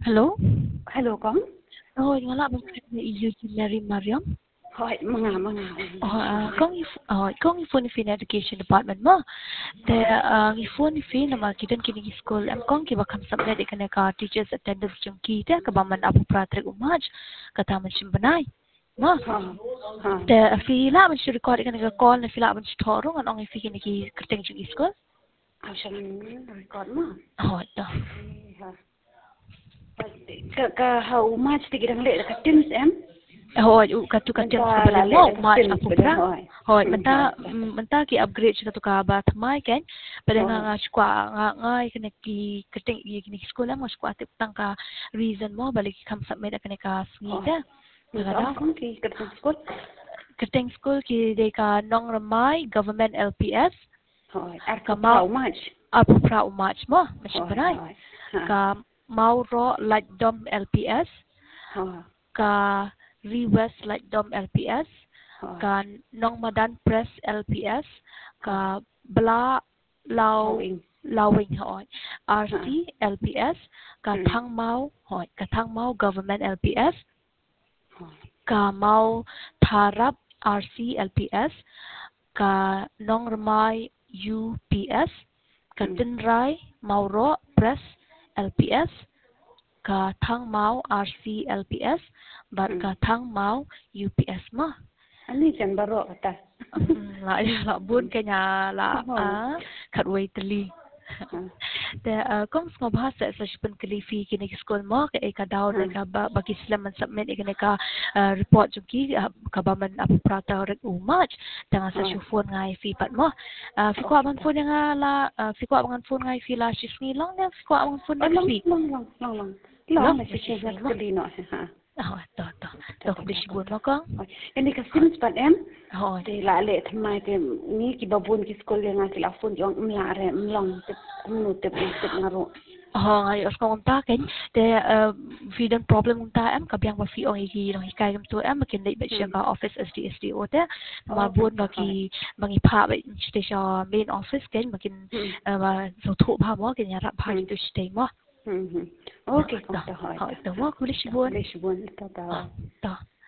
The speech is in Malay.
Hello? Hello con. Nga lang bang Eugene Mary Mariam? Hỏi mga. Kung ifon ni fin education department mo. Te ifon ni fin nama kitan kini school am kong ki bakam submit ikane ka teachers attendance jung ki te ka baman apu pratrek umaj kata man simbanay. Ma. Te fila man si record ikane ka call na fila man si torong anong ifi kini ki kerteng jung school. Siya record mo. To. Ka how much tigirang le ka tins em? Katu katyang sebelum mo March apu pra. Menta ki upgrade siya to ka ba thamai ken. Pada nga skwa ikane ki kerteng kini school mo skwa tip tang ka reason mo balik kam submit ikane ka snita. Kada kong ki kerteng school. Kerteng school ki de ka Nong Ramai Government LPS. How much? Apu pra March mo. Masih berai. Ka Mauro Lightdom LPS. Ka Rewest Lightdom LPS. Ka Nong Madan Press LPS. Ka Bla Lawing hoy. RC LPS. Ka Thang Mau Government LPS. Ka Mau Tharap RC LPS. Ka Nong Ramai UPS. Ka Tinrai Mauro Press LPS. Ka Thang Mau RC LPS. Bat ka Thang Mau UPS mah. Ani jan baro kata. La bun kanya la katway teli. Te kung sa bahasa sa sipan kalifi kini school mo kay ka daw na ka bagi sila man submit ikani ka report juki ka ba man apuprata rek umach tanga sa phone nga ifi pat mo fiko abang phone nga la fiko abang phone nga ifi la shisni long na fiko abang phone next week long na shisni kali no ha to disibun mo kang ini ka sims pat em te la le thamai te ni ki babun ki school nga ki la phone jong mlare mlong te nu te ngaro ngay os kong ta ken te fi den problem ta em ka biang ba fi ong iki no hikai kam to em makin dei ba siya ka office SD o te ma bun ba ki mangi pha ba ste sha main office ken makin ba so thu ba mo ken ya ra pha to stay mo okay kong ta to mo kulish bun ta